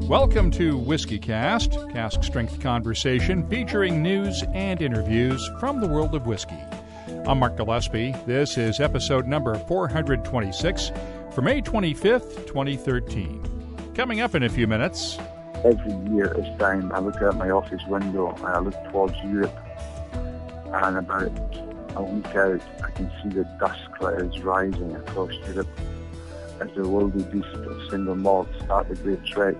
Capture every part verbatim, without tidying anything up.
Welcome to Whiskey Cast, cask strength conversation featuring news and interviews from the world of whiskey. I'm Mark Gillespie. This is episode number four hundred twenty-six for May twenty-fifth, twenty thirteen. Coming up in a few minutes. Every year at this time, I look out my office window and I look towards Europe, and about a week out, I can see the dust clouds rising across Europe as the wildebeest of single malt start the great trek.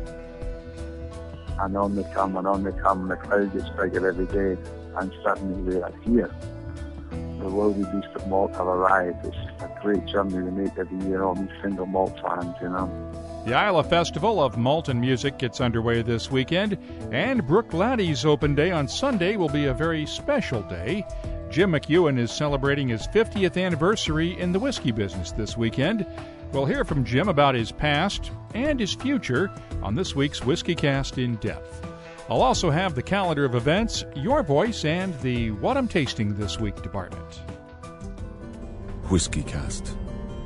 And on they come, and on they come, and the crowd gets bigger every day, and suddenly they are here. The wildebeest of malt have arrived. It's just a great journey we make every year, all these single malt fans, you know. The Isla Festival of Malt and Music gets underway this weekend, and Bruichladdich Open Day on Sunday will be a very special day. Jim McEwan is celebrating his fiftieth anniversary in the whiskey business this weekend. We'll hear from Jim about his past and his future on this week's Whiskey Cast in Depth. I'll also have the calendar of events, your voice, and the What I'm Tasting This Week department. Whiskey Cast.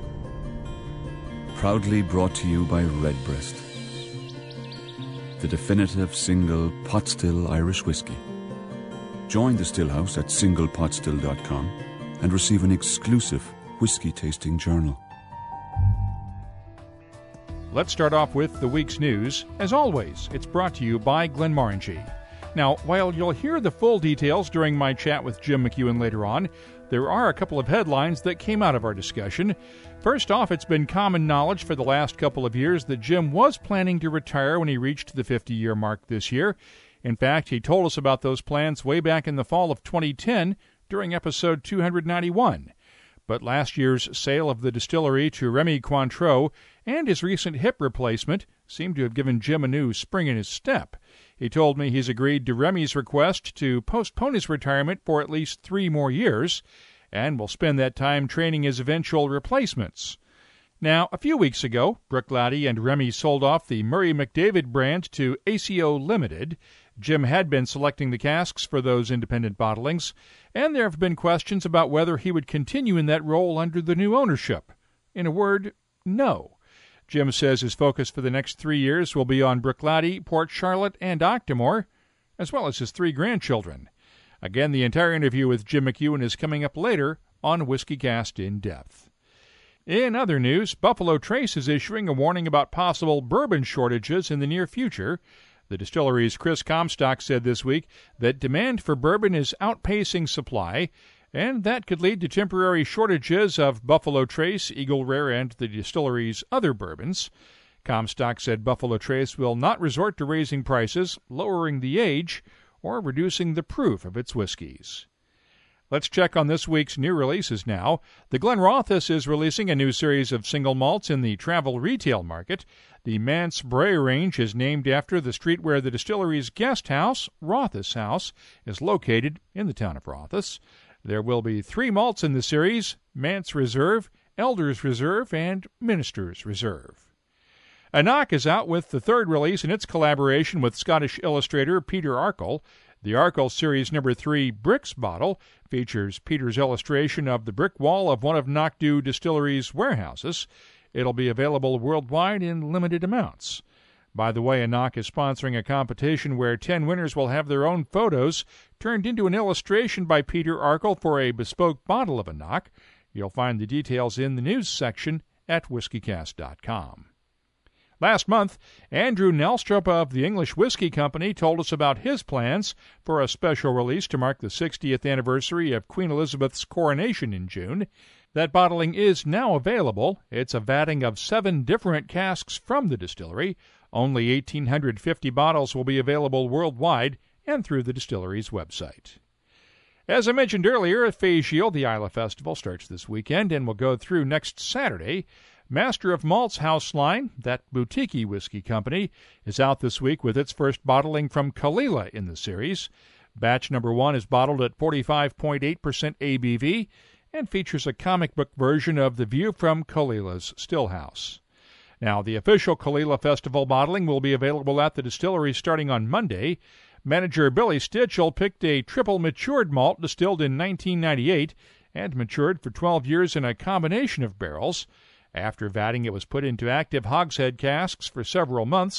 Proudly brought to you by Redbreast, the definitive single pot still Irish whiskey. Join the Stillhouse at single pot still dot com and receive an exclusive whiskey tasting journal. Let's start off with the week's news. As always, it's brought to you by Glenmorangie. Now, while you'll hear the full details during my chat with Jim McEwan later on, there are a couple of headlines that came out of our discussion. First off, it's been common knowledge for the last couple of years that Jim was planning to retire when he reached the fifty-year mark this year. In fact, he told us about those plans way back in the fall of twenty ten during episode two ninety-one. But last year's sale of the distillery to Remy Cointreau and his recent hip replacement seemed to have given Jim a new spring in his step. He told me he's agreed to Remy's request to postpone his retirement for at least three more years, and will spend that time training his eventual replacements. Now, a few weeks ago, Bruichladdich and Remy sold off the Murray McDavid brand to A C O Limited. Jim had been selecting the casks for those independent bottlings, and there have been questions about whether he would continue in that role under the new ownership. In a word, no. Jim says his focus for the next three years will be on Bruichladdich, Port Charlotte, and Octomore, as well as his three grandchildren. Again, the entire interview with Jim McEwan is coming up later on Whiskey Cast in Depth. In other news, Buffalo Trace is issuing a warning about possible bourbon shortages in the near future. The distillery's Chris Comstock said this week that demand for bourbon is outpacing supply, and that could lead to temporary shortages of Buffalo Trace, Eagle Rare, and the distillery's other bourbons. Comstock said Buffalo Trace will not resort to raising prices, lowering the age, or reducing the proof of its whiskeys. Let's check on this week's new releases now. The Glenrothes is releasing a new series of single malts in the travel retail market. The Manse Bray range is named after the street where the distillery's guest house, Rothes House, is located in the town of Rothes. There will be three malts in the series: Manse Reserve, Elders Reserve, and Ministers Reserve. Anach is out with the third release in its collaboration with Scottish illustrator Peter Arkle. The Arkle Series Number three Bricks bottle features Peter's illustration of the brick wall of one of Knockdhu Distillery's warehouses. It'll be available worldwide in limited amounts. By the way, Anach is sponsoring a competition where ten winners will have their own photos turned into an illustration by Peter Arkle for a bespoke bottle of Anach. You'll find the details in the news section at whiskey cast dot com. Last month, Andrew Nelstrup of the English Whiskey Company told us about his plans for a special release to mark the sixtieth anniversary of Queen Elizabeth's coronation in June. That bottling is now available. It's a vatting of seven different casks from the distillery. Only one thousand eight hundred fifty bottles will be available worldwide and through the distillery's website. As I mentioned earlier, Fèis the Isla Festival, starts this weekend and will go through next Saturday. Master of Malt's house line, that boutique whiskey company, is out this week with its first bottling from Caol Ila in the series. Batch number one is bottled at forty-five point eight percent A B V and features a comic book version of the view from Caol Ila's stillhouse. Now, the official Caol Ila Festival bottling will be available at the distillery starting on Monday. Manager Billy Stitchell picked a triple matured malt distilled in nineteen ninety-eight and matured for twelve years in a combination of barrels. After vatting, it was put into active hogshead casks for several months,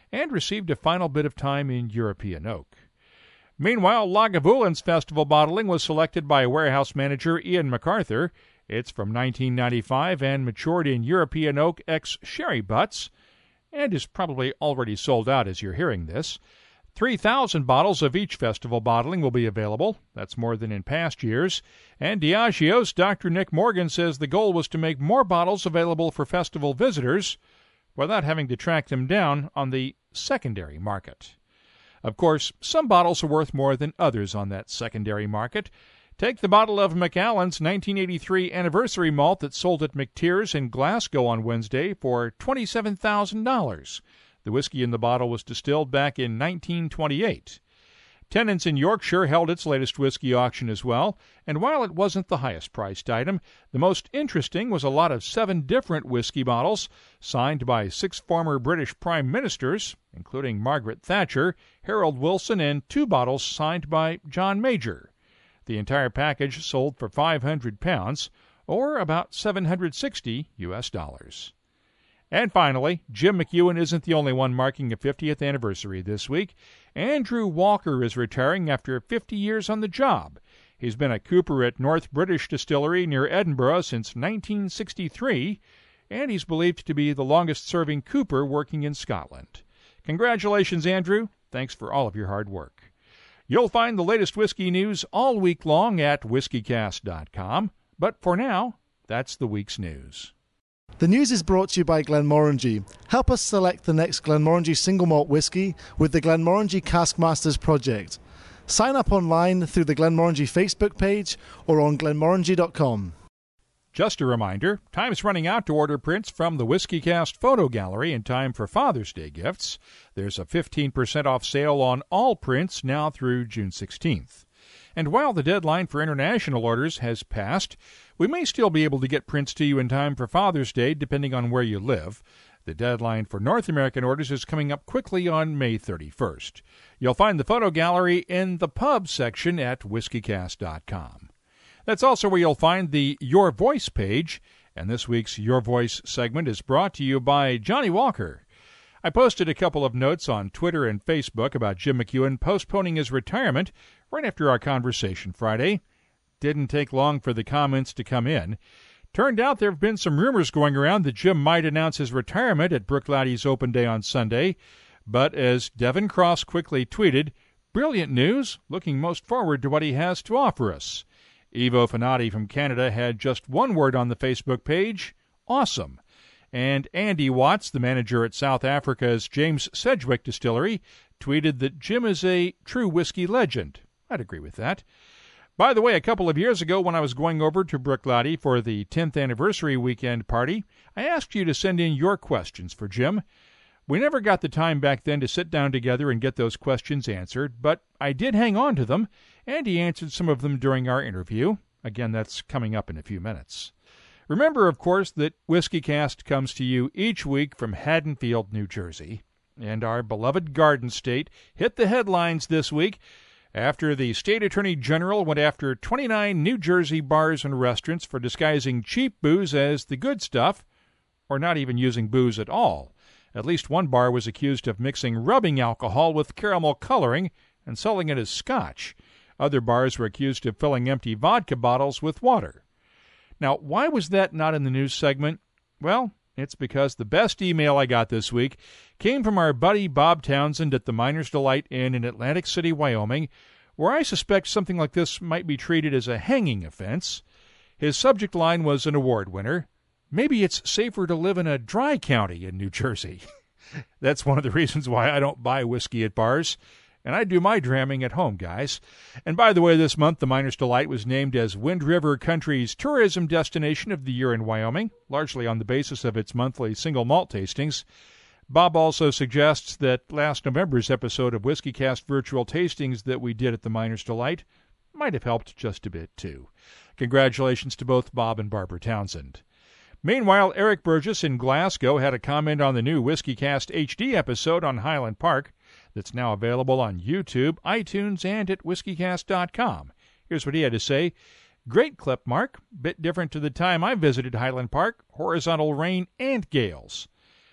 and received a final bit of time in European oak. Meanwhile, Lagavulin Festival bottling was selected by warehouse manager Ian MacArthur. It's from nineteen ninety-five and matured in European oak ex-sherry butts, and is probably already sold out as you're hearing this. three thousand bottles of each festival bottling will be available. That's more than in past years. And Diageo's Doctor Nick Morgan says the goal was to make more bottles available for festival visitors without having to track them down on the secondary market. Of course, some bottles are worth more than others on that secondary market. Take the bottle of Macallan's nineteen eighty-three anniversary malt that sold at McTeer's in Glasgow on Wednesday for twenty-seven thousand dollars. The whiskey in the bottle was distilled back in nineteen twenty-eight. Tennent's in Yorkshire held its latest whiskey auction as well, and while it wasn't the highest-priced item, the most interesting was a lot of seven different whiskey bottles signed by six former British prime ministers, including Margaret Thatcher, Harold Wilson, and two bottles signed by John Major. The entire package sold for five hundred pounds, or about seven hundred sixty U S dollars. And finally, Jim McEwen isn't the only one marking a fiftieth anniversary this week. Andrew Walker is retiring after fifty years on the job. He's been a cooper at North British Distillery near Edinburgh since nineteen sixty-three, and he's believed to be the longest-serving cooper working in Scotland. Congratulations, Andrew. Thanks for all of your hard work. You'll find the latest whiskey news all week long at whiskey cast dot com. But for now, that's the week's news. The news is brought to you by Glenmorangie. Help us select the next Glenmorangie single malt whiskey with the Glenmorangie Cask Masters project. Sign up online through the Glenmorangie Facebook page or on glenmorangie dot com. Just a reminder, time's running out to order prints from the Whiskey Cast Photo Gallery in time for Father's Day gifts. There's a fifteen percent off sale on all prints now through June sixteenth. And while the deadline for international orders has passed, we may still be able to get prints to you in time for Father's Day, depending on where you live. The deadline for North American orders is coming up quickly on May thirty-first. You'll find the photo gallery in the pub section at whiskey cast dot com. That's also where you'll find the Your Voice page, and this week's Your Voice segment is brought to you by Johnny Walker. I posted a couple of notes on Twitter and Facebook about Jim McEwen postponing his retirement right after our conversation Friday. Didn't take long for the comments to come in. Turned out there have been some rumors going around that Jim might announce his retirement at Bruichladdich Open Day on Sunday, but as Devin Cross quickly tweeted, brilliant news, looking most forward to what he has to offer us. Ivo Fanati from Canada had just one word on the Facebook page, awesome. And Andy Watts, the manager at South Africa's James Sedgwick Distillery, tweeted that Jim is a true whiskey legend. I'd agree with that. By the way, a couple of years ago when I was going over to Bruichladdich for the tenth anniversary weekend party, I asked you to send in your questions for Jim. We never got the time back then to sit down together and get those questions answered, but I did hang on to them, and he answered some of them during our interview. Again, that's coming up in a few minutes. Remember, of course, that Whiskey Cast comes to you each week from Haddonfield, New Jersey, and our beloved Garden State hit the headlines this week after the State Attorney General went after twenty-nine New Jersey bars and restaurants for disguising cheap booze as the good stuff, or not even using booze at all. At least one bar was accused of mixing rubbing alcohol with caramel coloring and selling it as scotch. Other bars were accused of filling empty vodka bottles with water. Now, why was that not in the news segment? Well, it's because the best email I got this week came from our buddy Bob Townsend at the Miner's Delight Inn in Atlantic City, Wyoming, where I suspect something like this might be treated as a hanging offense. His subject line was an award winner. Maybe it's safer to live in a dry county in New Jersey. That's one of the reasons why I don't buy whiskey at bars, and I do my dramming at home, guys. And by the way, this month the Miner's Delight was named as Wind River Country's tourism destination of the year in Wyoming, largely on the basis of its monthly single malt tastings. Bob also suggests that last November's episode of Whiskey Cast Virtual Tastings that we did at the Miner's Delight might have helped just a bit, too. Congratulations to both Bob and Barbara Townsend. Meanwhile, Eric Burgess in Glasgow had a comment on the new Whiskey Cast H D episode on Highland Park that's now available on YouTube, iTunes, and at whiskey cast dot com. Here's what he had to say. Great clip, Mark. Bit different to the time I visited Highland Park. Horizontal rain and gales.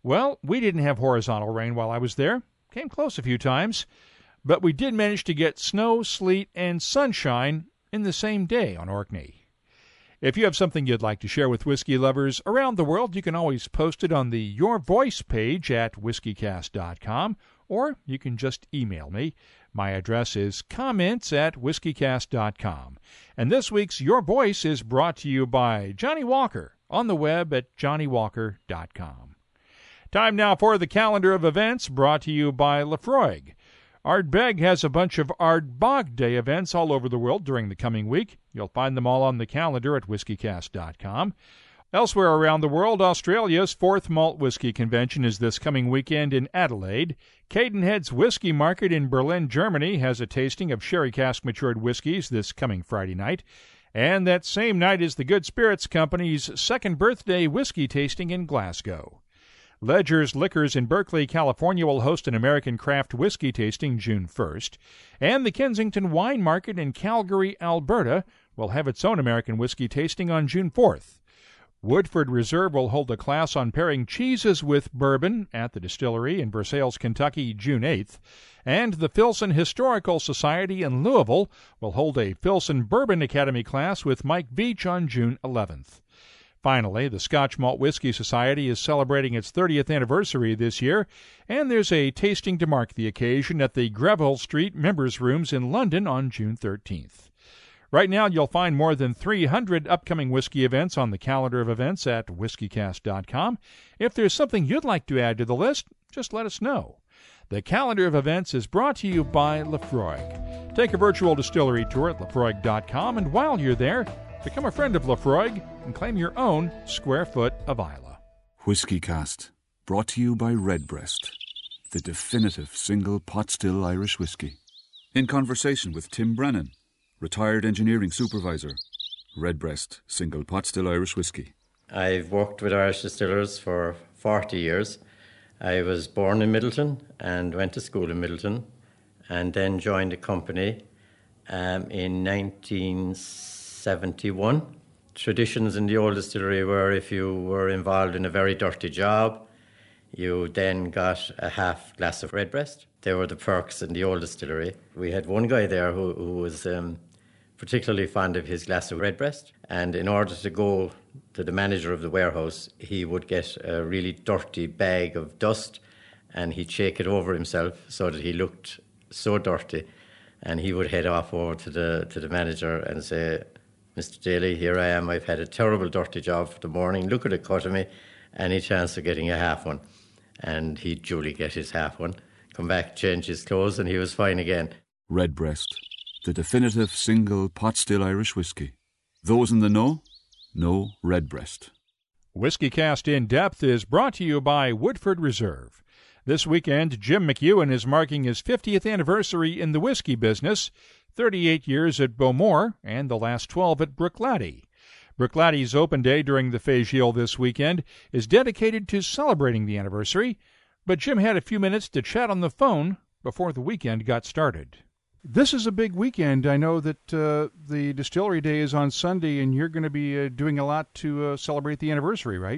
Well, we didn't have horizontal rain while I was there. Came close a few times. But we did manage to get snow, sleet, and sunshine in the same day on Orkney. If you have something you'd like to share with whiskey lovers around the world, you can always post it on the Your Voice page at whiskey cast dot com, or you can just email me. My address is comments at whiskey cast dot com. And this week's Your Voice is brought to you by Johnny Walker on the web at johnny walker dot com. Time now for the calendar of events brought to you by Laphroaig. Ardbeg has a bunch of Ardbog Day events all over the world during the coming week. You'll find them all on the calendar at whiskey cast dot com. Elsewhere around the world, Australia's fourth Malt Whisky Convention is this coming weekend in Adelaide. Cadenhead's Whisky Market in Berlin, Germany has a tasting of sherry cask matured whiskies this coming Friday night. And that same night is the Good Spirits Company's second birthday whiskey tasting in Glasgow. Ledger's Liquors in Berkeley, California will host an American craft whiskey tasting June first, and the Kensington Wine Market in Calgary, Alberta will have its own American whiskey tasting on June fourth. Woodford Reserve will hold a class on pairing cheeses with bourbon at the distillery in Versailles, Kentucky, June eighth, and the Filson Historical Society in Louisville will hold a Filson Bourbon Academy class with Mike Beach on June eleventh. Finally, the Scotch Malt Whisky Society is celebrating its thirtieth anniversary this year, and there's a tasting to mark the occasion at the Greville Street Members' Rooms in London on June thirteenth. Right now, you'll find more than three hundred upcoming whiskey events on the calendar of events at whiskey cast dot com. If there's something you'd like to add to the list, just let us know. The calendar of events is brought to you by Laphroaig. Take a virtual distillery tour at laphroaig dot com, and while you're there, become a friend of Laphroaig and claim your own square foot of Islay. Whiskey Cast, brought to you by Redbreast, the definitive single pot still Irish whiskey. In conversation with Tim Brennan, retired engineering supervisor, Redbreast single pot still Irish whiskey. I've worked with Irish distillers for forty years. I was born in Middleton and went to school in Middleton, and then joined a company um, in nineteen seventy-one. Traditions in the old distillery were if you were involved in a very dirty job, you then got a half glass of Redbreast. They were the perks in the old distillery. We had one guy there who, who was um, particularly fond of his glass of Redbreast, and in order to go to the manager of the warehouse, he would get a really dirty bag of dust and he'd shake it over himself so that he looked so dirty, and he would head off over to the to the manager and say, "Mister Daly, here I am. I've had a terrible dirty job for the morning. Look at the cut of me. Any chance of getting a half one?" And he'd duly get his half one, come back, change his clothes, and he was fine again. Redbreast, the definitive single pot still Irish whiskey. Those in the know, know Redbreast. Whiskey Cast In Depth is brought to you by Woodford Reserve. This weekend, Jim McEwen is marking his fiftieth anniversary in the whiskey business, thirty-eight years at Bowmore, and the last twelve at Bruichladdich. Bruichladdich open day during the Fégil this weekend is dedicated to celebrating the anniversary, but Jim had a few minutes to chat on the phone before the weekend got started. This is a big weekend. I know that uh, the distillery day is on Sunday, and you're going to be uh, doing a lot to uh, celebrate the anniversary, right?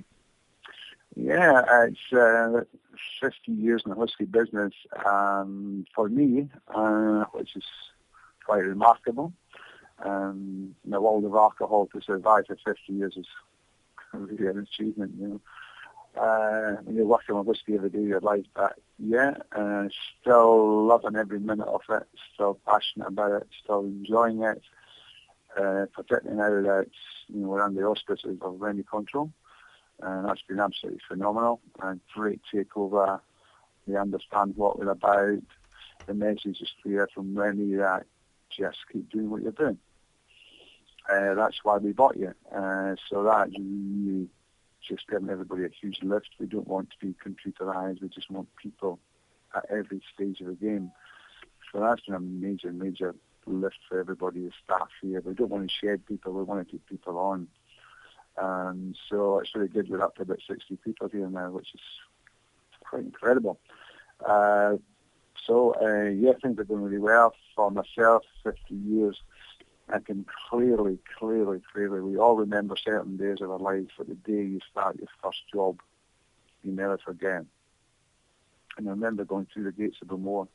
Yeah, it's uh, fifty years in the whiskey business um, for me, uh, which is quite remarkable. Um, in the world of alcohol, to survive for fifty years is really an achievement, you know. Uh, when you're working on whiskey every day of your life, but yeah, uh, still loving every minute of it, still passionate about it, still enjoying it, uh, particularly now that you know, we're under the auspices of Remy Cointreau, and that's been absolutely phenomenal, and great takeover. They understand what we're about. The message is clear from Remy that just keep doing what you're doing. Uh, that's why we bought you. Uh, so that's really just giving everybody a huge lift. We don't want to be computerized. We just want people at every stage of the game. So that's been a major, major lift for everybody, the staff here. We don't want to shed people. We want to keep people on. Um, so it's really good. We're up to about sixty people here now, which is quite incredible. Uh, so, uh, yeah, things are going really well. For myself, fifty years, I can clearly, clearly, clearly, we all remember certain days of our lives, but the day you start your first job, be never forget. And I remember going through the gates of Bowmore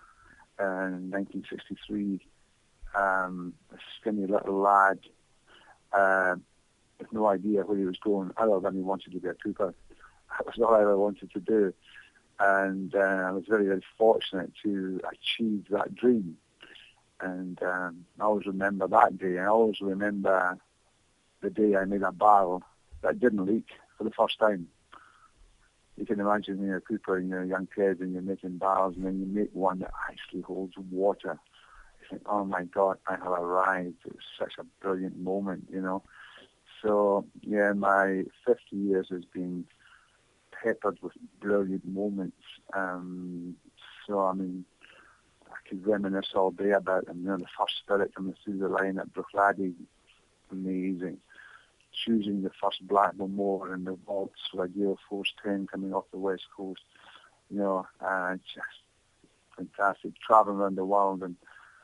in nineteen sixty-three, um, a skinny little lad, uh, with no idea where he was going, other than he wanted to be a cooper. That was all I ever wanted to do. And uh, I was very, very fortunate to achieve that dream. And um, I always remember that day. I always remember the day I made a barrel that didn't leak for the first time. You can imagine when you're a cooper and you're a young kid and you're making barrels, and then you make one that actually holds water. You think, oh my God, I have arrived. It was such a brilliant moment, you know. So, yeah, my fifty years has been peppered with brilliant moments. Um, so, I mean, I could reminisce all day about them. You know, the first spirit coming through the line at Bruichladdich, amazing. Choosing the first Black Bowmore and the vaults with a gale force ten coming off the west coast. You know, uh, just fantastic. Traveling around the world and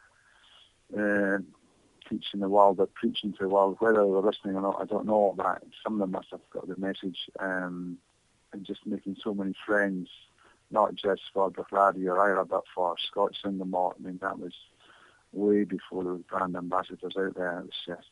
uh, teaching the world, or preaching to the world, whether they're listening or not, I don't know, but some of them must have got the message. Um, and just making so many friends, not just for Bruichladdich or Islay, but for Scotch Single Malt. I mean, that was way before there was brand ambassadors out there. It was just,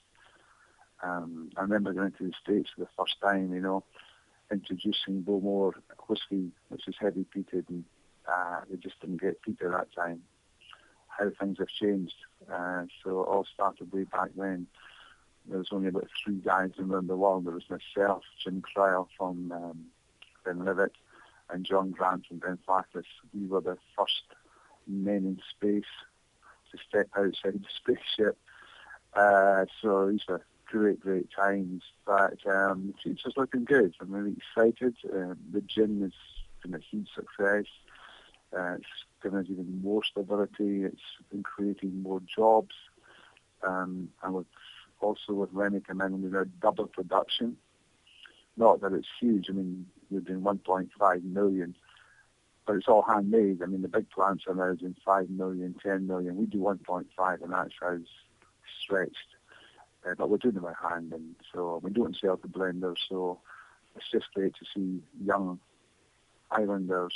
um, I remember going to the States for the first time, you know, introducing Bowmore whiskey, which is heavy peated, and uh, they just didn't get peat at that time. How things have changed. Uh, so it all started way back then. There was only about three guys around the world. There was myself, Jim Cryle from um, Glenlivet, and John Grant from Glenfarclas. We were the first men in space to step outside the spaceship. Uh, so these were great, great times. But um, the future's looking good. I'm really excited. Uh, the gin has been a huge success. Uh, it's given us even more stability. It's been creating more jobs. Um, and with, also with Remy come in, we've got double production. Not that it's huge. I mean, we're doing one point five million, but it's all handmade. I mean, the big plants are now doing five million, ten million. We do one point five, and that's how it's stretched. Uh, but we're doing it by hand, and so we don't sell to blenders. So it's just great to see young islanders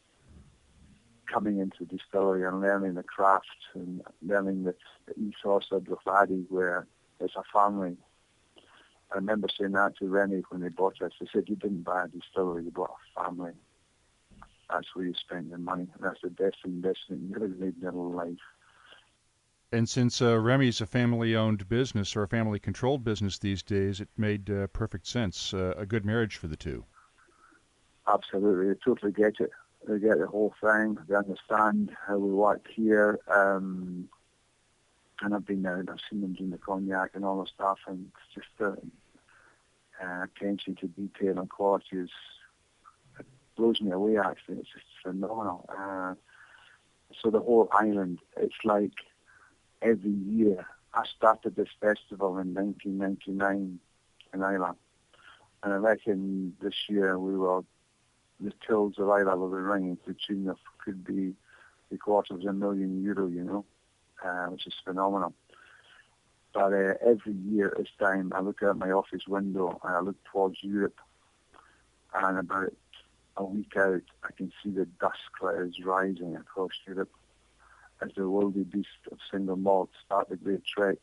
coming into the distillery and learning the craft and learning the, the ethos of Bruichladdich, where it's a family. I remember saying that to Rennie when they bought us. They said, you didn't buy a distillery, you bought a family. That's where you spend your money. That's the best investment you ever made in your life. And since uh, Remy's a family-owned business or a family-controlled business these days, it made uh, perfect sense, uh, a good marriage for the two. Absolutely. They totally get it. They get the whole thing. They understand how we work here. Um, and I've been there and I've seen them doing the cognac and all the stuff, and it's just the uh, attention to detail and quality is, it blows me away, actually. It's just phenomenal. Uh, so the whole island, it's like every year. I started this festival in nineteen ninety-nine in Islay, and I reckon this year we were, the tills of Islay will be ringing to the tune of could be three quarters of a million euro, you know, uh, which is phenomenal. But uh, every year at this time, I look out my office window and I look towards Europe, and about a week out, I can see the dust clouds rising across Europe as the worldly beast of single malt start the great trek.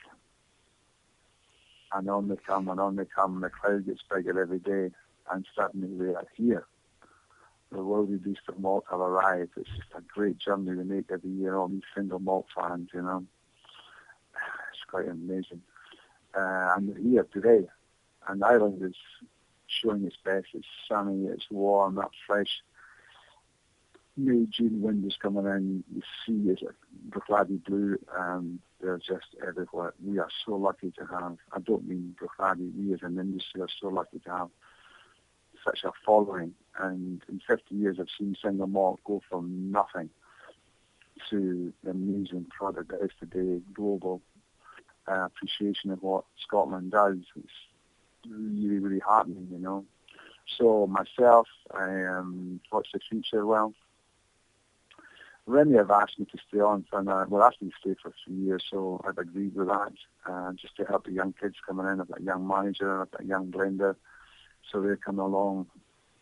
And on they come, and on they come, and the cloud gets bigger every day, and suddenly they are here. The worldly beast of malt have arrived. It's just a great journey we make every year, all these single malt fans, you know. It's quite amazing. Uh, and we're here today, and Ireland is showing its best. It's sunny, it's warm, that fresh May, June wind is coming in. The sea is like Bruichladdich blue, and they're just everywhere. We are so lucky to have, I don't mean Bruichladdich, we as an industry are so lucky to have such a following. And in fifty years, I've seen single malt go from nothing to the amazing product that is today, global uh, appreciation of what Scotland does. It's really, really heartening, you know. So myself, I um, what's the future? Well, Remy have asked me to stay on for now. Well, asked me to stay for three years, so I've agreed with that, uh, just to help the young kids coming in. I've got a young manager, I've got a young blender, so they're coming along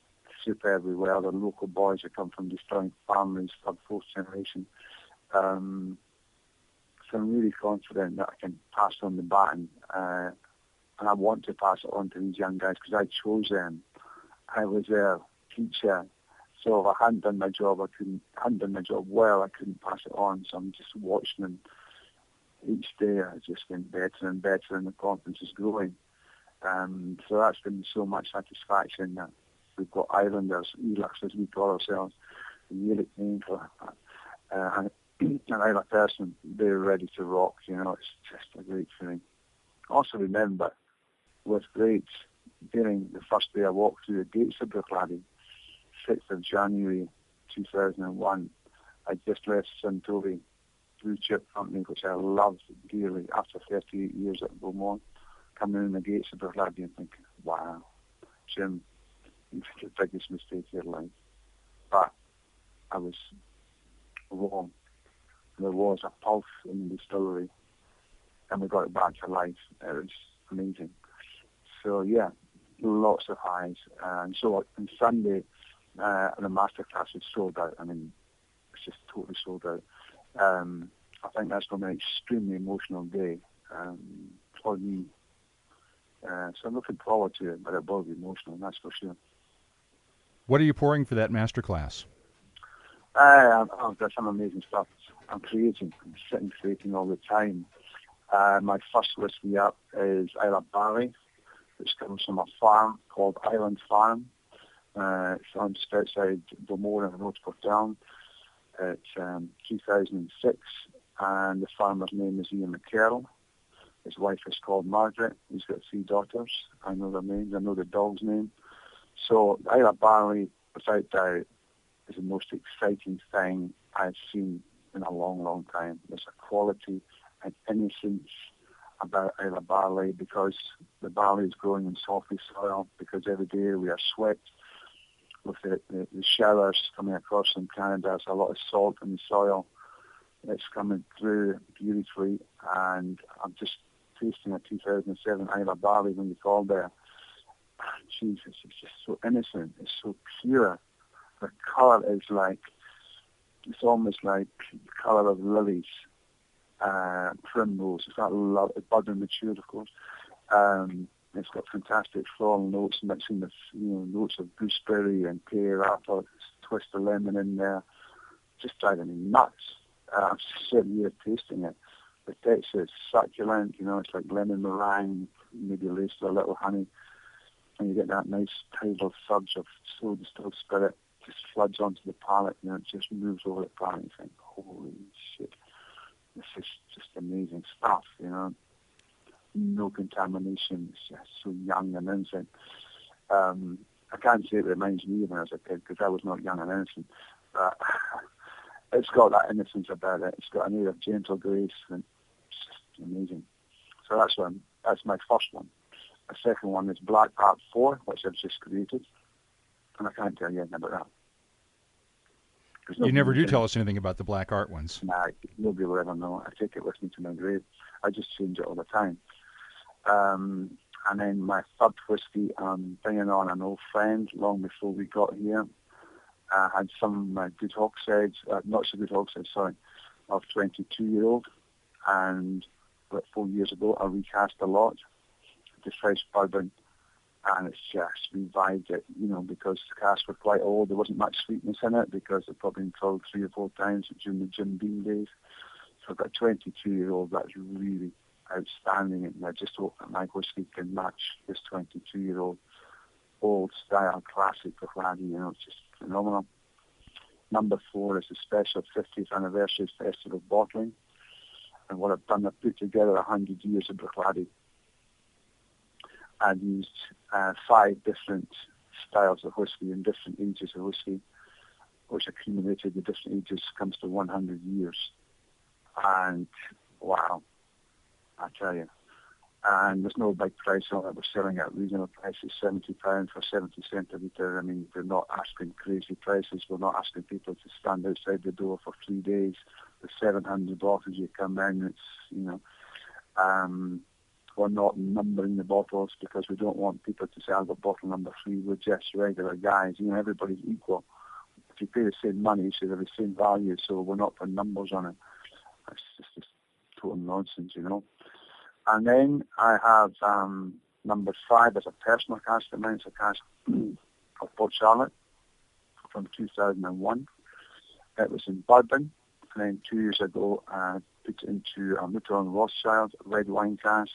superbly well. They're local boys that come from destroying families, third, fourth generation. Um, so I'm really confident that I can pass on the baton, uh, and I want to pass it on to these young guys because I chose them. I was their teacher, so if I hadn't done my job, I couldn't. hadn't done my job well, I couldn't pass it on. So I'm just watching them each day. It's just getting better and better, and the confidence is growing. Um, so that's been so much satisfaction that we've got Islanders, Elaks as we call ourselves, a Gaelic name for uh, and an Island person. They're ready to rock. You know, it's just a great feeling. Also remember, was great during the first day I walked through the gates of Bruichladdich, sixth of January two thousand one. I just left Suntory Blue Chip Company, which I loved dearly, after thirty-eight years at Beaumont, coming in the gates of Bruichladdich and thinking, wow, Jim, you made the biggest mistake of your life. But I was wrong. There was a pulse in the distillery, and we got it back to life. It was amazing. So yeah, lots of highs. And so on Sunday, uh, the masterclass was sold out. I mean, it's just totally sold out. Um, I think that's going to be an extremely emotional day um, for me. Uh, so I'm looking forward to it, but it will be emotional, that's for sure. What are you pouring for that masterclass? Uh, I've got some amazing stuff. I'm creating. I'm sitting creating all the time. Uh, my first whiskey up is Isla Barley, which comes from a farm called Island Farm. Uh, it's on just outside Beaumont in Rochefort Down. It's um, two thousand six, and the farmer's name is Ian McCarroll. His wife is called Margaret. He's got three daughters. I know their names. I know the dog's name. So Isla Barley, without doubt, is the most exciting thing I've seen in a long, long time. There's a quality and innocence about Isla Barley because the barley is growing in salty soil, because every day we are sweat with the, the, the showers coming across from Canada. There's a lot of salt in the soil. It's coming through beautifully, and I'm just tasting a two thousand seven Isla Barley when you call there. Jesus, it's just so innocent. It's so pure. The colour is like, it's almost like the colour of lilies, uh, primrose. It's not love, it's bud and matured, of course. Um, it's got fantastic floral notes mixing with, you know, notes of gooseberry and pear, apple, twist of lemon in there. Just driving me nuts. Uh, I'm just sitting here tasting it. The texture is succulent, you know, it's like lemon meringue, maybe laced with a little honey. And you get that nice tidal surge of slow distilled spirit, just floods onto the palate, and you know, it just moves over the palate. You think, holy shit, this is just amazing stuff, you know. No contamination, it's just so young and innocent. Um, I can't say it reminds me of when I was a kid, because I was not young and innocent, but it's got that innocence about it. It's got an air of gentle grace, and it's just amazing. So that's one. That's my first one. The second one is Black Heart four, which I've just created, and I can't tell you anything about that. You never do tell us anything about the Black Art ones. Nah, nobody will ever know. I take it with me to my grave. I just change it all the time. Um, and then my third whiskey, I'm bringing on an old friend long before we got here. I had some uh, good hogsheads, uh, not so good hogsheads, sorry, of twenty-two-year-old. And about four years ago, I recast a lot to fresh bourbon, and it's just revived it, you know, because the casks were quite old. There wasn't much sweetness in it because they'd probably been filled three or four times during the Jim Beam days. So I've got a twenty-two-year-old that's really outstanding, and I just hope that my whiskey can match this twenty-two-year-old old-style classic Bruichladdich. You know, it's just phenomenal. Number four is the special fiftieth anniversary festival bottling, and what I've done, I've put together one hundred years of Bruichladdich. I've used uh, five different styles of whiskey and different ages of whiskey, which accumulated the different ages comes to one hundred years. And wow, I tell you. And there's no big price on it. We're selling at reasonable prices, seventy pounds for seventy cents a litre. I mean, we're not asking crazy prices. We're not asking people to stand outside the door for three days. The seven hundred bottles you come in, it's, you know, um, we're not numbering the bottles because we don't want people to say, I've got bottle number three. We're just regular guys. You know, everybody's equal. If you pay the same money, you should have the same value, so we're not putting numbers on it. That's just, just total nonsense, you know. And then I have um, number five as a personal cask of mine. It's a cask of Port Charlotte from two thousand one. It was in bourbon, and then two years ago I put it into a Mouton Rothschild red wine cask.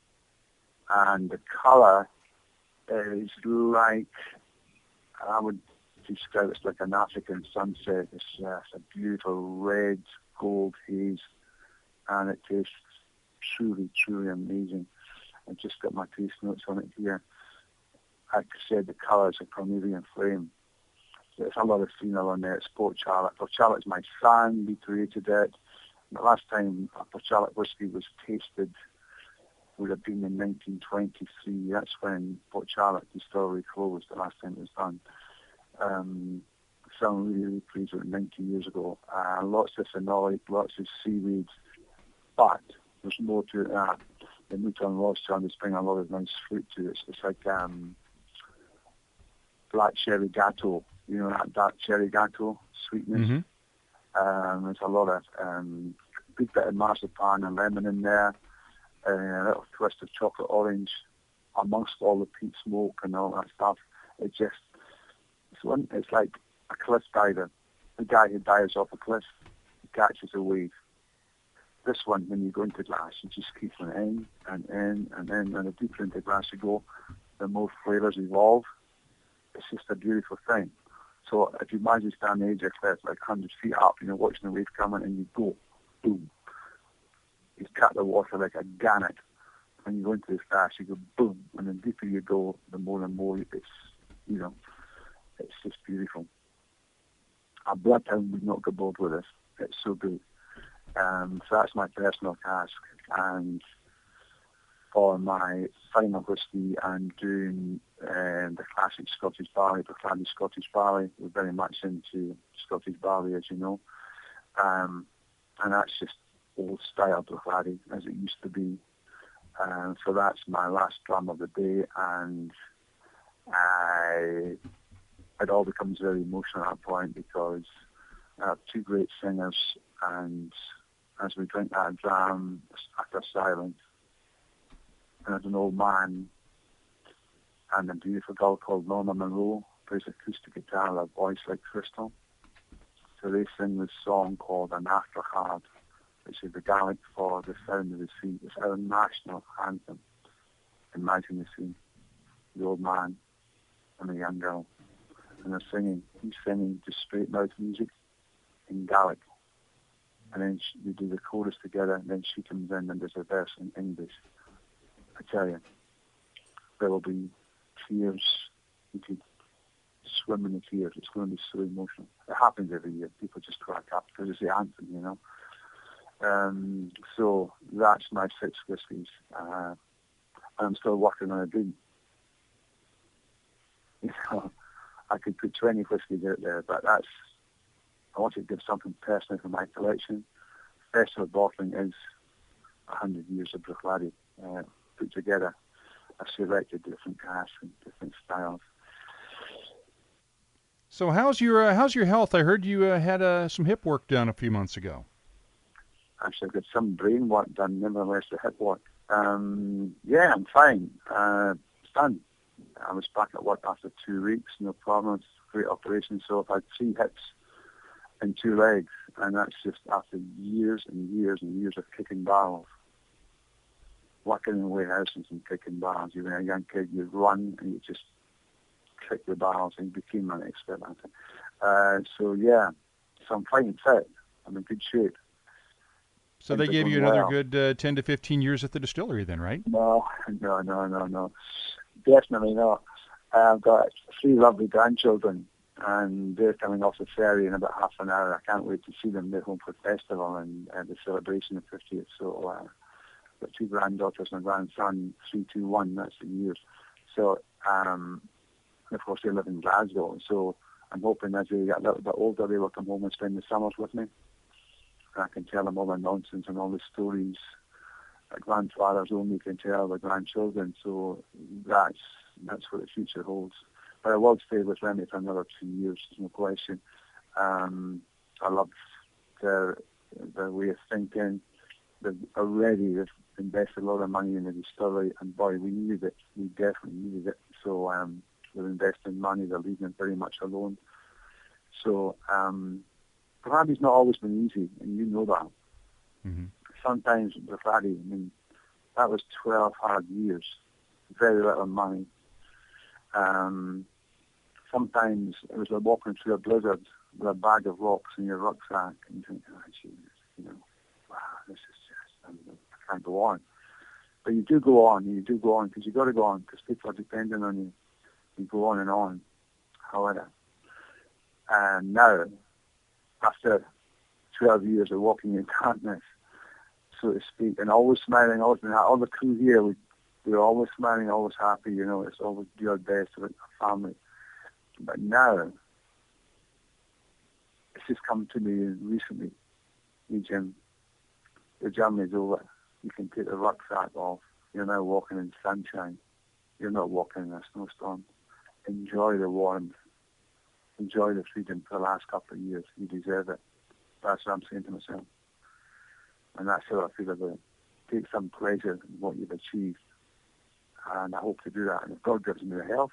And the colour is like, I would describe it as like an African sunset. It's, uh, it's a beautiful red gold haze, and it tastes truly, truly amazing. I've just got my taste notes on it here. Like I said, the colour is a Cornelian flame. There's a lot of phenol on there. It's Port Charlotte. Port Charlotte's my son. We created it. The last time a Port Charlotte whiskey was tasted would have been in nineteen twenty-three. That's when Port Charlotte Distillery closed, the last time it was done. Um, so I'm really, really pleased with it ninety years ago. Uh, lots of phenolic, lots of seaweed, but there's more to it than that. The Mouton Rothschild is bringing a lot of nice fruit to it. It's like um, black cherry gateau, you know, that dark cherry gateau sweetness. Mm-hmm. Um, there's a lot of um, good bit of marzipan and lemon in there. Uh, a little twist of chocolate orange amongst all the peat smoke and all that stuff. It just, it's, one, it's like a cliff diver. The guy who dives off a cliff catches a wave. This one, when you go into glass, you just keep it in and in and in, and the deeper into glass you go, the more flavours evolve. It's just a beautiful thing. So if you imagine standing on the edge of a cliff, like one hundred feet up, you know, watching the wave coming, and you go, boom. You cut the water like a gannet. When you go into this glass, you go boom, and the deeper you go, the more and more it's, you know, it's just beautiful. A bloodhound would not get bored with this. It's so good. Um, so that's my personal cask. And for my final whiskey, I'm doing uh, the classic Scottish barley, the Bruichladdich Scottish barley. We're very much into Scottish barley, as you know. Um, and that's just old style Bruichladdich, as it used to be. Um, so that's my last drum of the day, and I, it all becomes very emotional at that point because I have two great singers, and as we drink that dram, it's utter silence. And there's an old man and a beautiful girl called Norma Monroe, plays acoustic guitar, a voice like crystal. So they sing this song called An Afterhard, which is the Gaelic for the sound of the sea. It's our national anthem. Imagine the scene, the old man and the young girl, and they're singing. He's singing just straight mouth music in Gaelic, and then she, we do the chorus together, and then she comes in and does a verse in English. I tell you, there will be tears. You could swim in the tears. It's going to be so emotional. It happens every year. People just crack up because it's the anthem, you know. Um, so that's my six whiskies. Uh, I'm still working on a dream. You know, I could put twenty whiskies out there, but that's, I want to give something personal for my collection. Festival bottling is one hundred years of Bruichladdich uh, put together. I've selected different casks and different styles. So how's your uh, how's your health? I heard you uh, had uh, some hip work done a few months ago. Actually, I've got some brain work done, nevertheless the hip work. Um, yeah, I'm fine. Uh, it's done. I was back at work after two weeks, no problem. It's a great operation. So I've had three hips and two legs, and that's just after years and years and years of kicking barrels. Working in warehouses and kicking barrels. You were a young kid, you run and you just kick the barrels, and you became an expert at it. Uh, so yeah, so I'm fine and fit. I'm in good shape. So they gave you another good uh, ten to fifteen years at the distillery then, right? No, no, no, no, no. Definitely not. I've got three lovely grandchildren, and they're coming off the ferry in about half an hour. I can't wait to see them. They're home for the festival and uh, the celebration of fiftieth. So uh, I've got two granddaughters and a grandson, three, two, one, that's the years. So, um, of course, they live in Glasgow. So I'm hoping as they get a little bit older, they will come home and spend the summers with me. I can tell them all the nonsense and all the stories a grandfathers only can tell their grandchildren. So that's that's what the future holds. But I will stay with Remy for another two years, there's no question. Um, I love their, their way of thinking. They've already they've invested a lot of money in the distillery, and boy, we needed it. We definitely needed it. So um, they're investing money. They're leaving it very much alone. So um, Bruichladdich not always been easy, and you know that. Mm-hmm. Sometimes Bruichladdich, I mean, that was twelve hard years, very little money. Um, sometimes it was like walking through a blizzard with a bag of rocks in your rucksack, and you think, oh, Jesus, you know, wow, this is just, I can't go on. But you do go on, you do go on, because you've got to go on, because people are depending on you. You go on and on. However, and now, after twelve years of walking in darkness, so to speak, and always smiling, always been all the crew here, we, we're always smiling, always happy, you know, it's always do our best with our family. But now, it's just come to me recently, hey Jim, the journey's over. You can take the rucksack off. You're now walking in sunshine. You're not walking in a snowstorm. Enjoy the warmth. Enjoy the freedom for the last couple of years. You deserve it. That's what I'm saying to myself. And that's how I feel about it. Take some pleasure in what you've achieved. And I hope to do that. And if God gives me the health,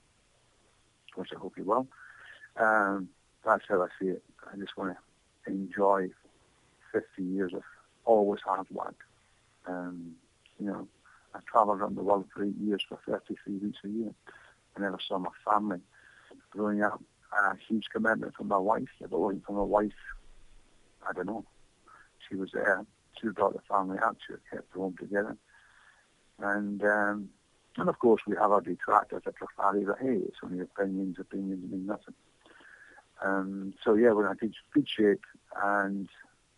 which I hope He will, um, that's how I see it. I just want to enjoy fifty years of always hard work. Um, you know, I travelled around the world for eight years for thirty-three weeks a year. I never saw my family. Growing up, a huge commitment from my wife. If it wasn't for my wife, I don't know. She was there. She brought the family up. She kept the home together. And um, and of course we have our detractors at Bruichladdich, but hey, it's only opinions. Opinions mean nothing. Um, so yeah, we're in a good, good shape. And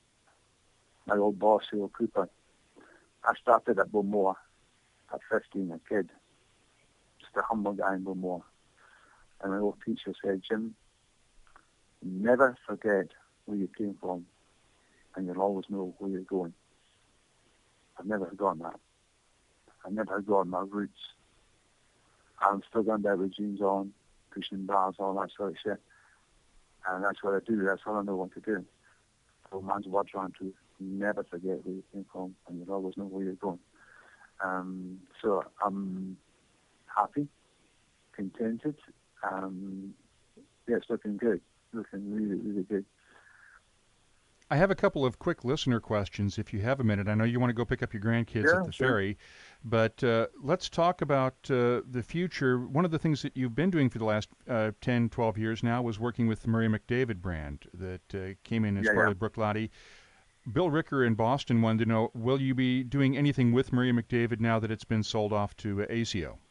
my old boss, Earl Cooper, I started at Bowmore at fifteen, a kid, just a humble guy in Bowmore. And my old teacher said, Jim, never forget where you came from, and you'll always know where you're going. I've never forgotten that. I've never forgotten my roots. I'm still going down with jeans on, pushing bars, all that sort of shit. And that's what I do. That's all I know what to do. So man's word trying to never forget where you came from, and you'll always know where you're going. Um, so I'm happy, contented. Um, yeah, it's looking good. Looking really, really good. I have a couple of quick listener questions, if you have a minute. I know you want to go pick up your grandkids yeah, at the sure. ferry, but uh, let's talk about uh, the future. One of the things that you've been doing for the last uh, ten, twelve years now was working with the Murray McDavid brand that uh, came in as yeah, part yeah. of Bruichladdich. Bill Ricker in Boston wanted to know, will you be doing anything with Murray McDavid now that it's been sold off to uh, A C O?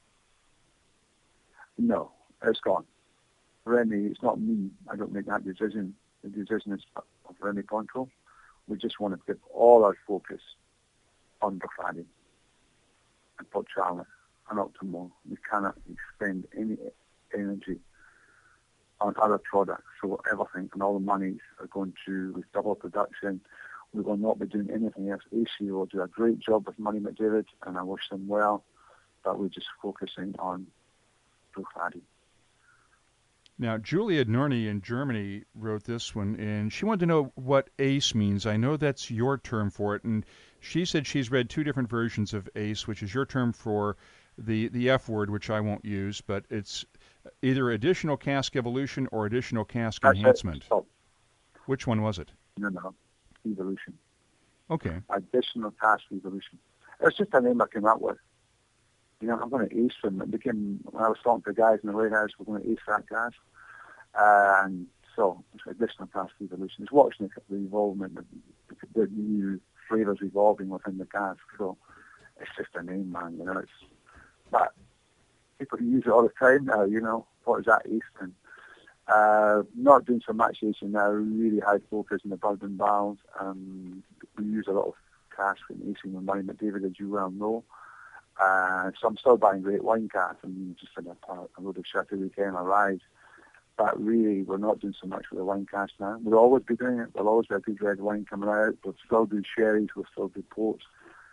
No, it's gone. Remy, it's not me. I don't make that decision. The decision is of Remy Cointreau. We just want to put all our focus on Bruichladdich and Port Charlotte and Octomore. We cannot expend any energy on other products. So everything and all the monies are going to with double production. We will not be doing anything else. A C O will do a great job with Murray McDavid, and I wish them well, but we're just focusing on Bruichladdich. Now, Julia Nurney in Germany wrote this one, and she wanted to know what ACE means. I know that's your term for it, and she said she's read two different versions of ACE, which is your term for the, the F word, which I won't use, but it's either additional cask evolution or additional cask That's enhancement. It. Which one was it? No, no, evolution. Okay. Additional cask evolution. It's just a name I came up with. You know, I'm going to ace them. It became, when I was talking to guys in the warehouse, we're going to ace that gas. Uh, and so, it's additional cask evolution. It's watching the evolvement, the, the new flavours evolving within the cask. So, it's just a name, man, you know. It's, but people use it all the time now, you know. What is that ace thing? Uh, not doing so much acing now, really high focus in the bourbon barrels. Um, we use a lot of cask in acing with Murray McDavid, as you well know. Uh, so I'm still buying great wine casks and just in a, a load of Chateau Weekend or Rise. But really, we're not doing so much with the wine cask now. We'll always be doing it. There'll always be a good red wine coming out. We'll still do sherries. We'll still do ports.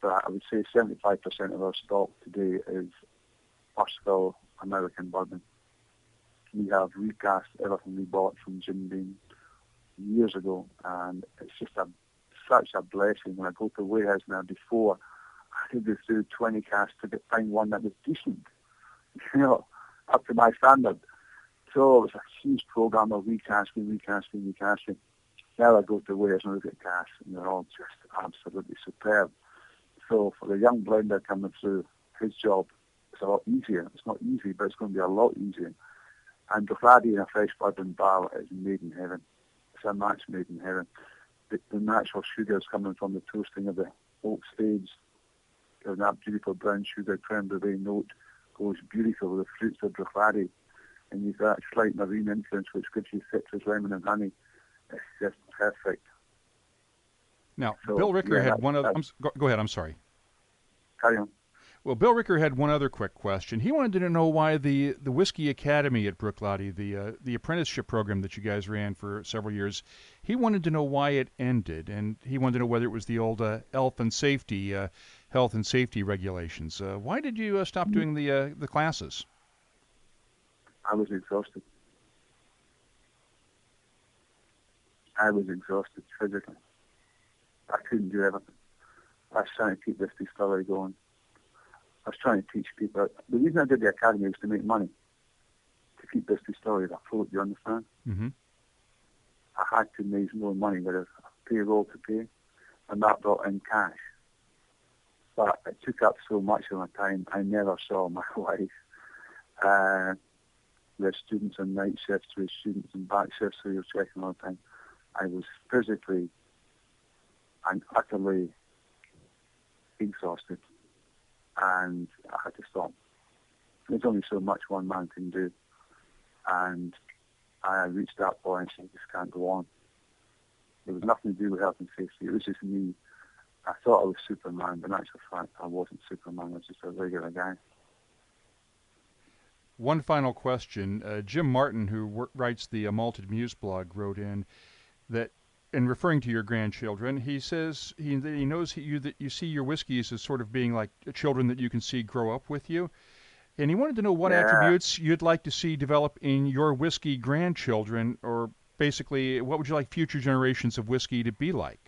but I would say seventy-five percent of our stock today is first fill American bourbon. We have recast everything we bought from Jim Beam years ago, and it's just a such a blessing. When I go to the warehouse now, before I had to go through twenty casks to get, find one that was decent, you know, up to my standard. So it was a huge program of recasting, recasting, recasting. Now I go to the warehouse and look at casks, and they're all just absolutely superb. So for the young blender coming through, his job is a lot easier. It's not easy, but it's going to be a lot easier. And Bruichladdich in a fresh bourbon barrel is made in heaven. It's a match made in heaven. The, the natural sugars coming from the toasting of the oak stage, and that beautiful brown sugar creme brulee note goes beautiful with the fruits of Bruichladdich. And you've got that slight marine influence which gives you citrus, lemon and honey. It's just perfect. Now, So, Bill Ricker yeah, had that, one other... that, I'm, go, go ahead, I'm sorry. Carry on. Well, Bill Ricker had one other quick question. He wanted to know why the, the Whiskey Academy at Bruichladdich, the uh, the apprenticeship program that you guys ran for several years, he wanted to know why it ended, and he wanted to know whether it was the old uh, health and safety, uh, health and safety regulations. Uh, why did you uh, stop doing the uh, the classes? I was exhausted. I was exhausted physically. I couldn't do everything. I was trying to keep this distillery going. I was trying to teach people. The reason I did the academy was to make money, to keep this distillery afloat, you understand? Mm-hmm. I had to raise more money with a payroll to pay, and that brought in cash. But it took up so much of my time, I never saw my wife. Uh, with students on night shifts, with students on back shifts, so you were checking all the time. I was physically and utterly exhausted, and I had to stop. There's only so much one man can do, and I reached that point and said, I just can't go on. There was nothing to do with health and safety. It was just me. I thought I was Superman, but in actual fact, I wasn't Superman. I was just a regular guy. One final question. Uh, Jim Martin, who wor- writes the uh, Malted Muse blog, wrote in that, in referring to your grandchildren, he says he that he knows he, you that you see your whiskeys as sort of being like children that you can see grow up with you, and he wanted to know what Yeah. attributes you'd like to see develop in your whiskey grandchildren, or basically, what would you like future generations of whiskey to be like?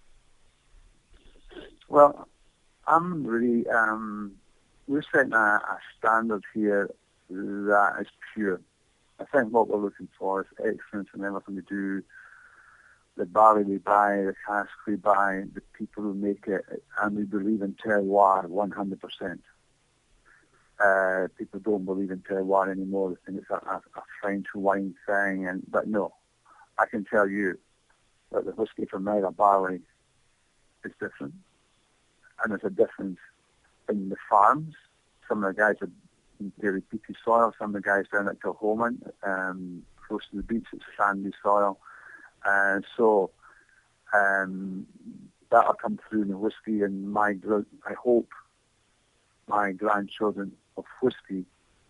Well, I'm really um, we're setting a, a standard here that is pure. I think what we're looking for is excellence in everything we do. The barley we buy, the cask we buy, the people who make it, and we believe in terroir one hundred percent. Uh, people don't believe in terroir anymore. They think it's a, a, a French wine thing, and but no, I can tell you that the whiskey from Myra barley is different, and there's a difference in the farms. Some of the guys are in very peaty soil. Some of the guys down at Kilhoman, um, close to the beach, it's sandy soil. And so um, that'll come through in the whiskey, and my I hope my grandchildren of whiskey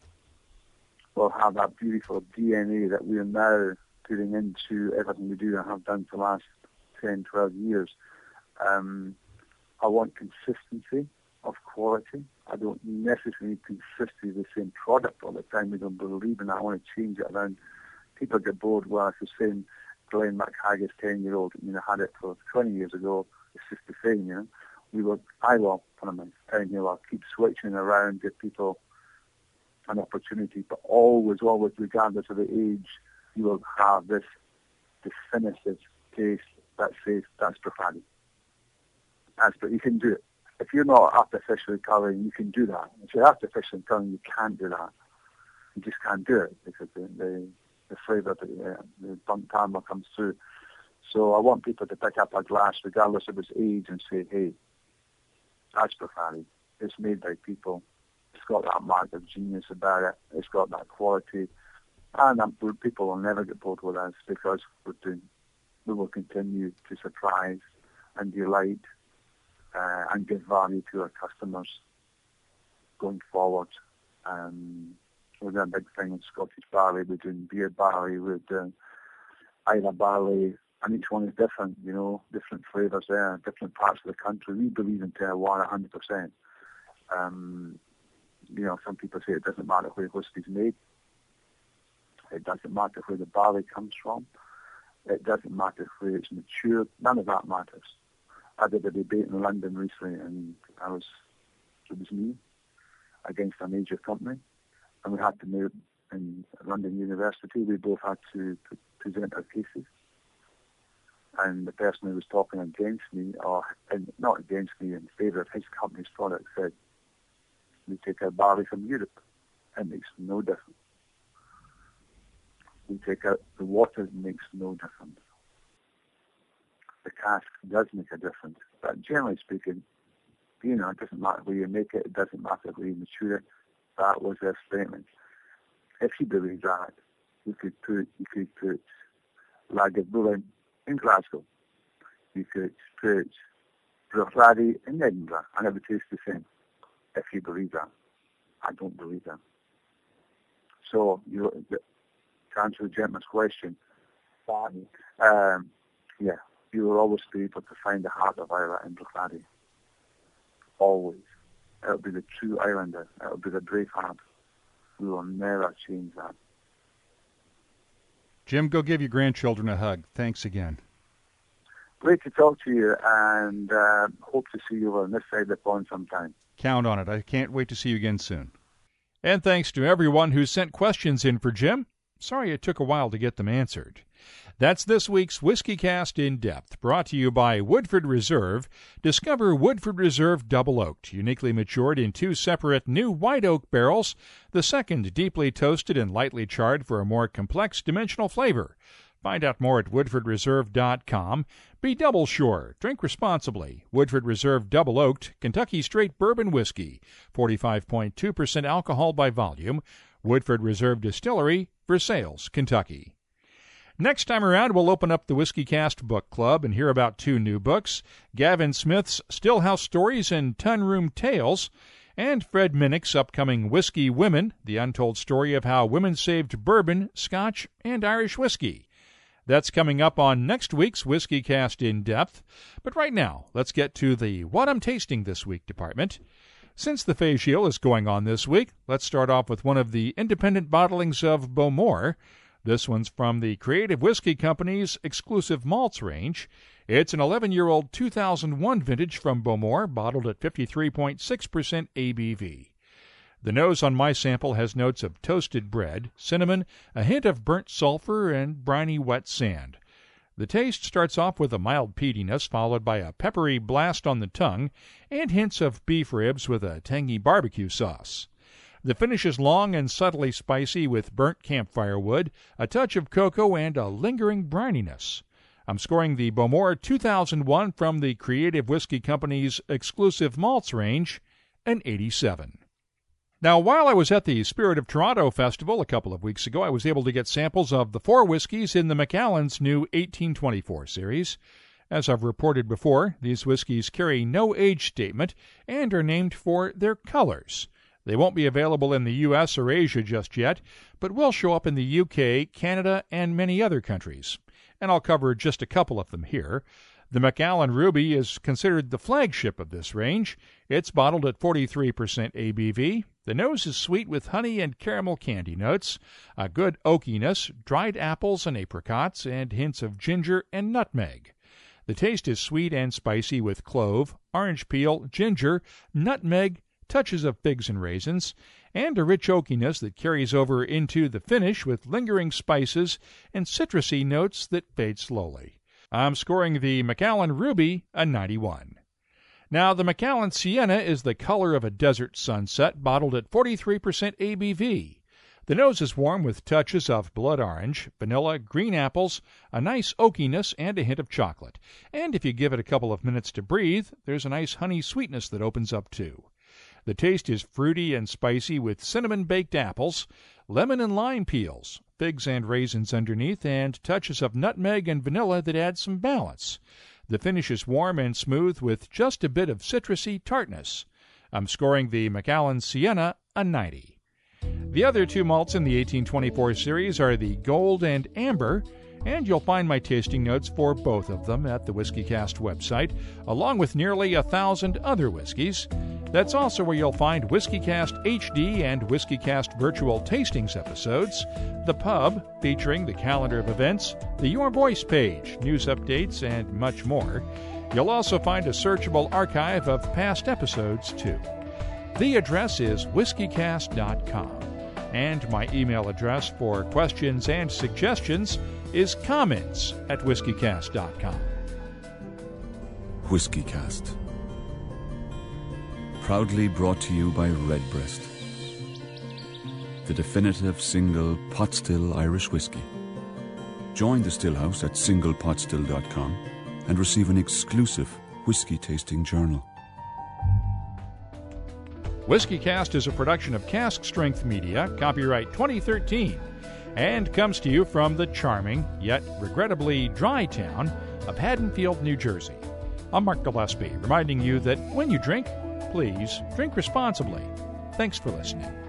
will have that beautiful D N A that we are now putting into everything we do and have done for the last ten, twelve years. Um, I want consistency of quality. I don't necessarily need consistency of the same product all the time. We don't believe in that. I want to change it around. People get bored. Well, it's the same Glen McHaggis ten-year-old. I mean, I had it for twenty years ago. It's just the same, you know. We will, I will, what am I saying here, I'll keep switching around, give people an opportunity, but always, always, regardless of the age, you will have this definitive taste that says, that's Bruichladdich. That's, but you can do it. If you're not artificially colouring, you can do that. If you're artificially colouring, you can't do that. You just can't do it because the, the, the flavour, the, the burnt amber comes through. So I want people to pick up a glass, regardless of its age, and say, hey, that's Bruichladdich. It's made by people. It's got that mark of genius about it. It's got that quality. And um, people will never get bored with us because we're doing, we will continue to surprise and delight uh, and give value to our customers going forward. Um, we're doing a big thing in Scottish barley. We're doing beer barley. We're doing Islay barley. and each one is different, you know, different flavours there, different parts of the country. We believe in terroir one hundred percent. Um, you know, some people say it doesn't matter where whiskey's made. It doesn't matter where the barley comes from. It doesn't matter where it's matured. None of that matters. I did a debate in London recently, and I was, it was me against a major company, and we had to move in London University. We both had to, to present our cases. And the person who was talking against me, or and not against me, in favour of his company's product, said, we take our barley from Europe. It makes no difference. We take out the water, it makes no difference. The cask does make a difference. But generally speaking, you know, it doesn't matter where you make it, it doesn't matter where you mature it. That was their statement. If you believe that, you could put, you could put Lagavulin in Glasgow. You could put Bruichladdich in Edinburgh, and it would taste the same. If you believe that. I don't believe that. So, you know, to answer the gentleman's question, um, yeah, you will always be able to find the heart of Islay in Bruichladdich. Always. It'll be the true Islander. It'll be the brave heart. We will never change that. Jim, go give your grandchildren a hug. Thanks again. Great to talk to you, and uh, hope to see you on this side of the pond sometime. Count on it. I can't wait to see you again soon. And thanks to everyone who sent questions in for Jim. Sorry it took a while to get them answered. That's this week's WhiskeyCast In Depth, brought to you by Woodford Reserve. Discover Woodford Reserve Double Oaked, uniquely matured in two separate new white oak barrels, the second deeply toasted and lightly charred for a more complex dimensional flavor. Find out more at woodford reserve dot com. Be double sure. Drink responsibly. Woodford Reserve Double Oaked, Kentucky Straight Bourbon Whiskey, forty-five point two percent alcohol by volume. Woodford Reserve Distillery, Versailles, Kentucky. Next time around, we'll open up the WhiskeyCast Book Club and hear about two new books, Gavin Smith's Stillhouse Stories and Tun Room Tales, and Fred Minnick's upcoming Whiskey Women, the untold story of how women saved bourbon, Scotch, and Irish whiskey. That's coming up on next week's WhiskeyCast In Depth. But right now, let's get to the What I'm Tasting This Week department. Since the facial is going on this week, let's start off with one of the independent bottlings of Bowmore. This one's from the Creative Whiskey Company's exclusive malts range. It's an eleven-year-old two thousand one vintage from Bowmore, bottled at fifty-three point six percent A B V. The nose on my sample has notes of toasted bread, cinnamon, a hint of burnt sulfur, and briny wet sand. The taste starts off with a mild peatiness, followed by a peppery blast on the tongue, and hints of beef ribs with a tangy barbecue sauce. The finish is long and subtly spicy with burnt campfire wood, a touch of cocoa, and a lingering brininess. I'm scoring the Bowmore two thousand one from the Creative Whiskey Company's exclusive malts range an eighty-seven. Now, while I was at the Spirit of Toronto Festival a couple of weeks ago, I was able to get samples of the four whiskeys in the Macallan's new eighteen twenty-four series. As I've reported before, these whiskeys carry no age statement and are named for their colors. They won't be available in the U S or Asia just yet, but will show up in the U K, Canada, and many other countries. And I'll cover just a couple of them here. The Macallan Ruby is considered the flagship of this range. It's bottled at forty-three percent A B V. The nose is sweet with honey and caramel candy notes, a good oakiness, dried apples and apricots, and hints of ginger and nutmeg. The taste is sweet and spicy with clove, orange peel, ginger, nutmeg, touches of figs and raisins, and a rich oakiness that carries over into the finish with lingering spices and citrusy notes that fade slowly. I'm scoring the Macallan Ruby a ninety-one. Now, the Macallan Sienna is the color of a desert sunset, bottled at forty-three percent A B V. The nose is warm with touches of blood orange, vanilla, green apples, a nice oakiness, and a hint of chocolate. And if you give it a couple of minutes to breathe, there's a nice honey sweetness that opens up too. The taste is fruity and spicy with cinnamon-baked apples, lemon and lime peels, figs and raisins underneath, and touches of nutmeg and vanilla that add some balance. The finish is warm and smooth with just a bit of citrusy tartness. I'm scoring the Macallan Sienna a ninety. The other two malts in the eighteen twenty-four series are the Gold and Amber. And you'll find my tasting notes for both of them at the WhiskyCast website, along with nearly a thousand other whiskeys. That's also where you'll find WhiskyCast H D and WhiskyCast Virtual Tastings episodes, the pub featuring the calendar of events, the Your Voice page, news updates, and much more. You'll also find a searchable archive of past episodes, too. The address is whiskey cast dot com, and my email address for questions and suggestions is comments at whiskey cast dot com. WhiskyCast. Proudly brought to you by Redbreast, the definitive single pot still Irish whiskey. Join the Stillhouse at single pot still dot com and receive an exclusive whiskey tasting journal. WhiskyCast is a production of Cask Strength Media, copyright twenty thirteen, and comes to you from the charming, yet regrettably dry town of Haddonfield, New Jersey. I'm Mark Gillespie, reminding you that when you drink, please drink responsibly. Thanks for listening.